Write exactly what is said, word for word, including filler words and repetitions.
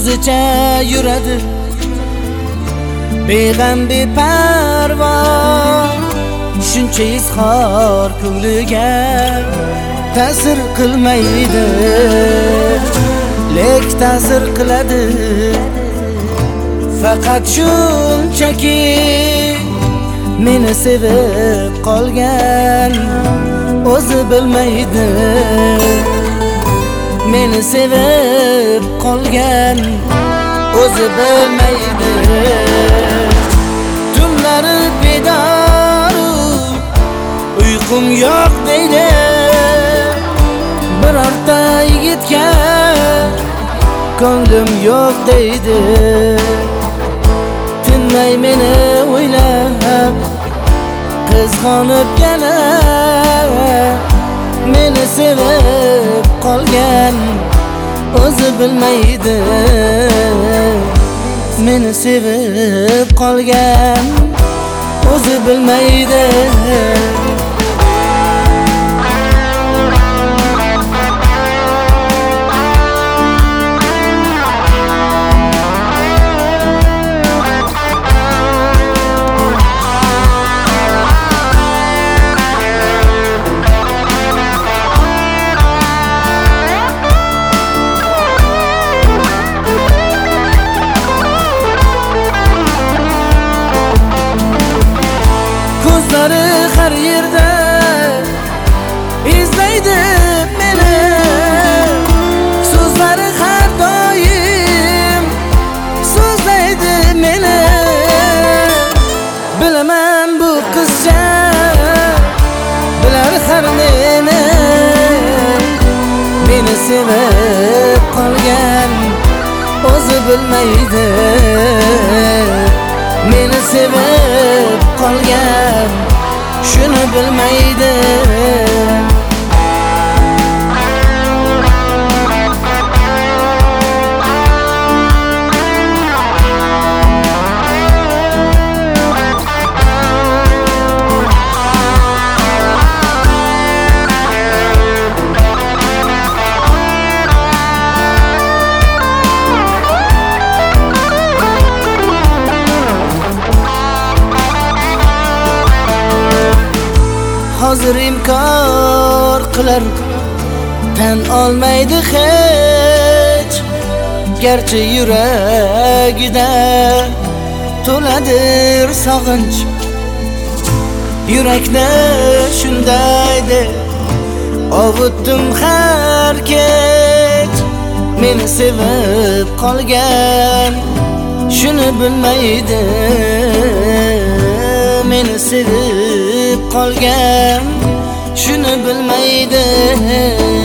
o'zicha yuradi beg'am beparvo, shuncha izhor ko'ngliga ta'sir qilmaydi, lek ta'sir qiladi faqat shunchaki meni sevib qolgan o'zi bilmaydi, meni sevib qolgan o'zi bilmaydi. Tunlari bedoru uyqum yo'q deydi, birorta yigitga ko'nglim yo'q deydi. Tinmay meni o'ylab qizg'onib yana meni sevib qolgan o'zi bilmaydi, meni sevib qolgan o'zi bilmaydi. Ko'zlari har yerda izlaydi meni, so'zlari har doim so'zlaydi meni. Bilaman bu qizcha bilar har neni, meni sevib qolgan o'zi bilmaydi, meni sevib qolgan shuni bilmaydi. Hozir inkor qilar tan olmaydi hech, garchi yuragida to'ladir sog'inch. Yurakni shunday deb ovutdim har kech, meni sevib qolgan shuni bilmaydi, meni sevib qolgan shuni bilmaydi.